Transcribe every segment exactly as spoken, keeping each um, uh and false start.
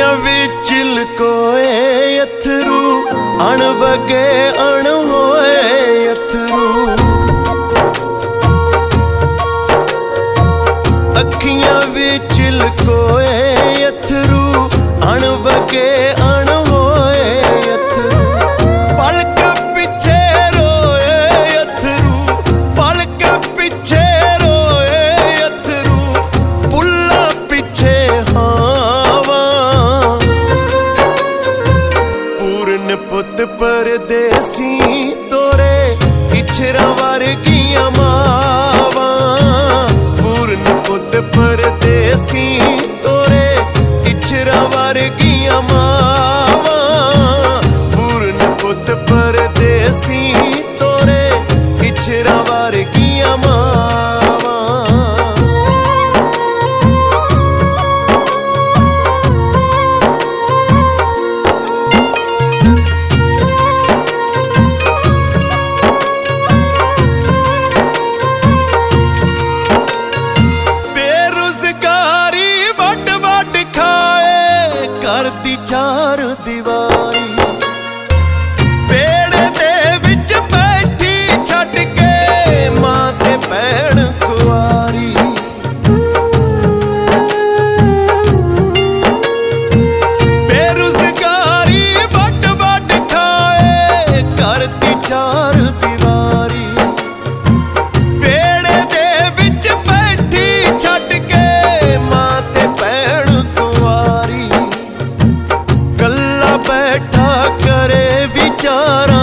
विच लकोए अथरू अणवगे अण होए अथरू। अखियां विच लकोए अथरू अणवगे अण होए अथरू। पलक पिछे रोए अथरू पलक पिछे रोए अथरू। पुल्ला पिछे हावा पूरन पुत परदेसी तोरे पिछरा वर्गियां मावा। पूरन पुत परदेसी तोरे पिछरा वर्गियां मावा। पूरन पुत परदेसी तोरे पिछरा वर्गियां मावा। करती चार दीवारी पेड़ दे विच बैठी छट के मां ते भैण कुआरी। बेरोजगारी वट वट खाए करती चार दीवारी। पेड़ दे विच बैठी छट के मां ते भैण कुआरी। बैठा करे विचारा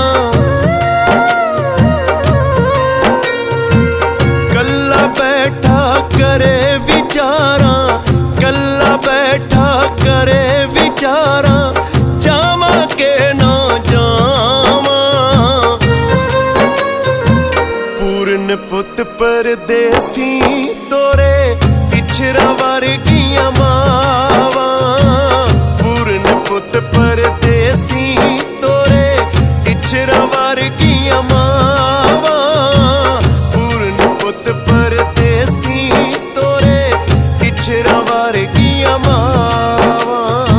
कल्ला बैठा करे विचारा। कल्ला बैठा करे विचारा जामा के ना जामा। पूरन पुत परदेसी तोरे पिछरा वर्गियां मावा। पूरन पुत परदेसी तोरे पिछरा वर्गियां मावा। पूरन पुत परदेसी तोरे पिछरा वर्गियां मावा।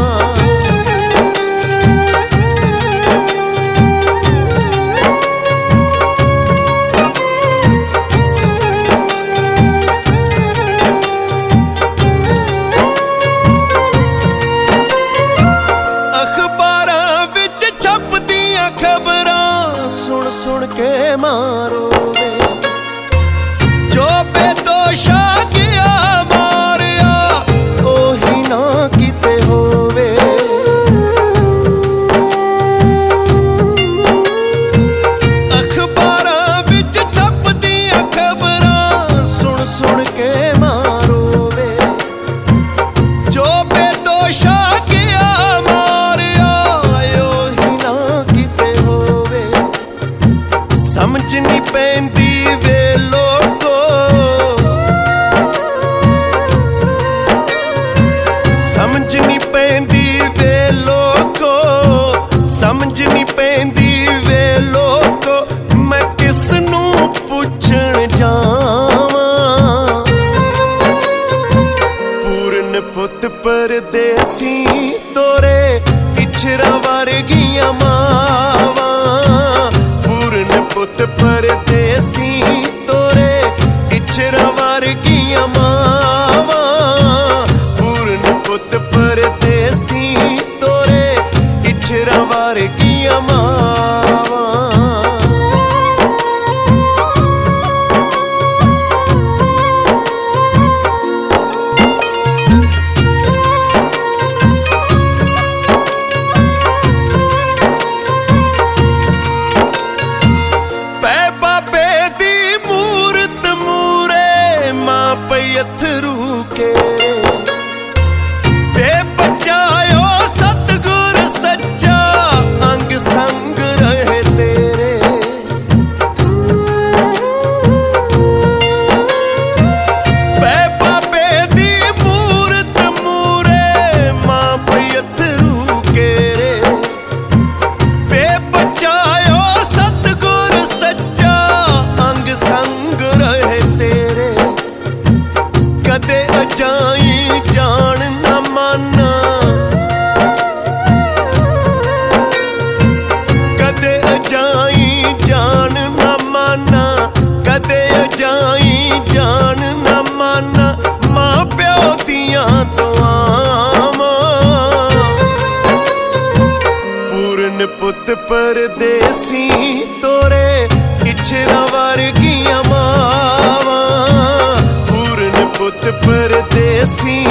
सुन सुन के मारोगे जो बेदोशा किया मारिया ओही ना किते होवे। अखबारां विच छपदियां खबरां सुन सुन के मारोगे जो बेदोशा किया मारिया ओही ना किते होवे। समझ नहीं पैंदी वे लोगो समझ नहीं पैंदी वे लोगो। समझ नहीं पैंदी वे लोगो मैं किसनू पुछण जावां। पूरन पुत परदेसी तोरे पिछरा वर्गियां मावा। पूरन पुत परदेसी तोरे पिछरा वर्गियां मावा। पूरन पुत परदेसी तोरे पिछरा वर्गियां मावा। अथरू के बे बचायो सतगुर सच्चा अंग संग रहे तेरे। बे बाबे दी मूरत मूरे मां पई अथरू के रे। बे बचायो सतगुर सच्चा अंग संग रहे तेरे। सी